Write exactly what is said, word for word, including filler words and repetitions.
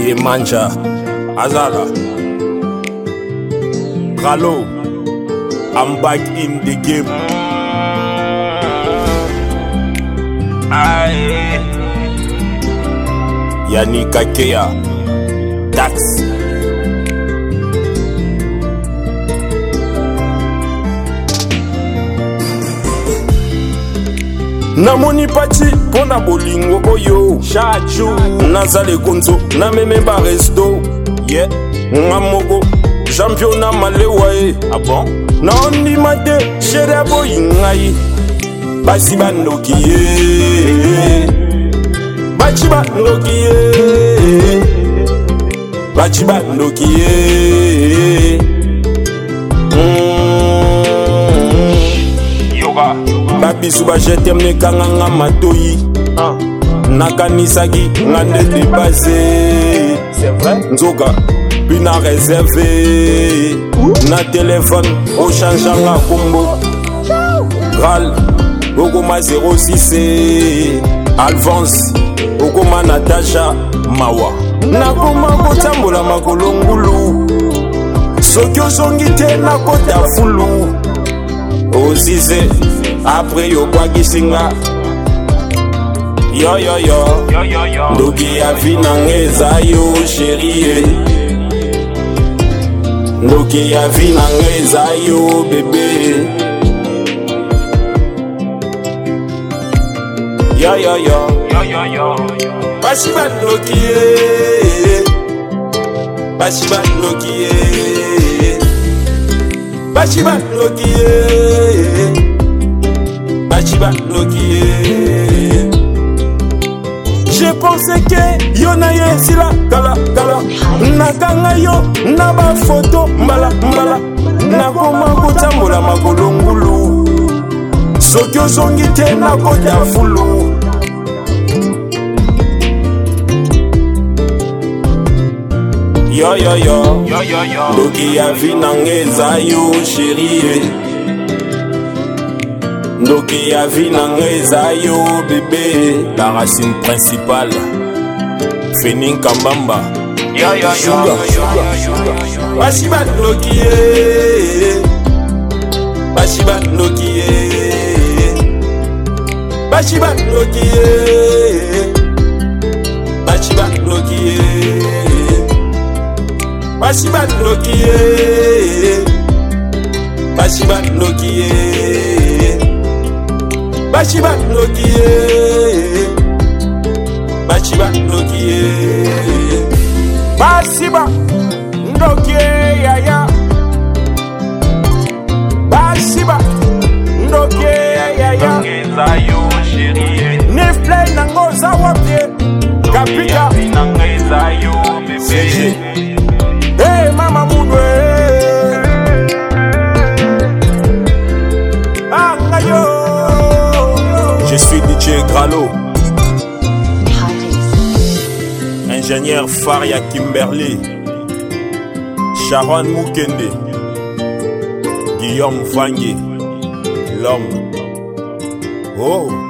et Manja Azala Ralo, I'm back in the game. Aye. Yannick Akea Dax Namoni pati pona bolingo oyo Chachu Nazale konzo na memeba resto Yeah Ngamoko championnat malewae Ah bon Na ondi mate Shere boy ngai Basi bandokiye Bachiba ndokiye Bachiba ndokiye Yoga Babisu ba jetem ne kanganga matoyi Nakanisaki ngande de base C'est vrai Nzoka Pina réservé Na téléphone Au changeanga combo Ral Ogoma zéro six Alphonse Ogoma Natasha Mawa Nakoma kotambola makolongulu Soki ozongi te nakota fulu Ozize Après yo kwa kisinga Yo yo yo Ndoki ya vinangeza yo chérie Ndoki ya vinangeza yo bébé Yo yo yo Yo yo yo Bashi batlokiye Bashi batlokiye Bashi batlokiye Bashi batlokiye Je pensais que yo na ye sila kala kala Nakanga yo na ba photo mbala mbala Nakoma kotambola makolongulu Soki ozongi te nakota fulu Yo yo yo Ndoki ya vinangeza yo chérie Ndoki ya vinangeza yo bébé La racine principale Fenin Kambamba Yo yo yo Bashibat Nokiye Bashibat Nokiye Bashibat Nokiye Bashibat Nokiye Bashibat Nokiye Bashibat Nokiye Bashibat Nokiye Bashibat Nokiye Bashiba Nokiye ya ya Bashiba Nokiye ya ya Ngezayo chérie Nefle nango zawapye Kapika Ngezayo bébé Hey mama moudwe Angayo Je suis D J Gralo Ingénieur Faria Kimberly Sharon Mukende Guillaume Vangue L'homme Oh